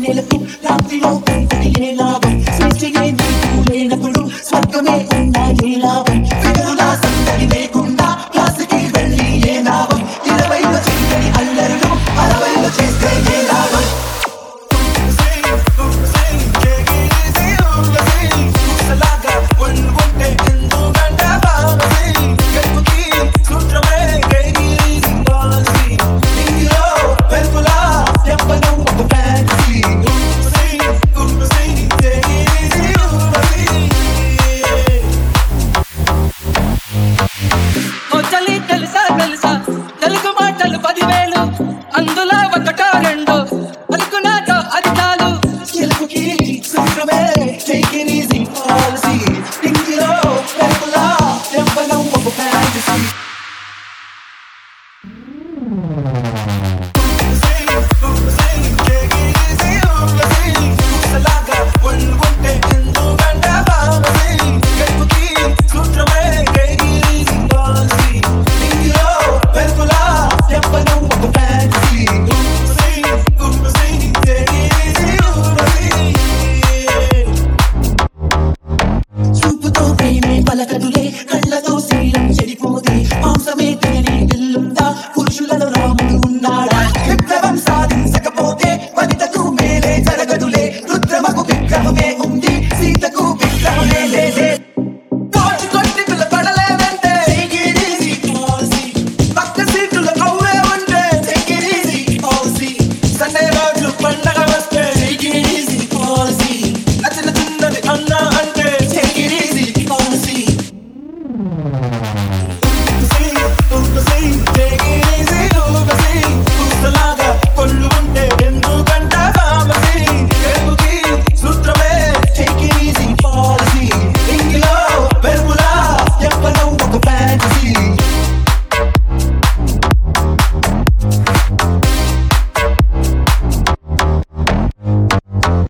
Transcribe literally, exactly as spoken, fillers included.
వెన్నెలకు రాత్రిలో కంటికి ఏ లాభం సృష్టియే నీకు లేనప్పుడు స్వర్గమే ఉన్నా ఏ లాభం విడుదల సందడి లేకుండా క్లాసుకి వెళ్ళి ఏ లాభం ఇరవైలో చేయని అల్లరులు అరవైలో చేస్తే ఏ లాభం తెలుగు మాటలు పదివేలు అందులో ఒకటో రెండో అనుకున్నాక అది చాలు గెలుపుకి సూత్రమే take it easy policy ఇందులో పెరుగులా చెప్పడం ఒక fantasy చూపుతో ప్రేమే పలకదులే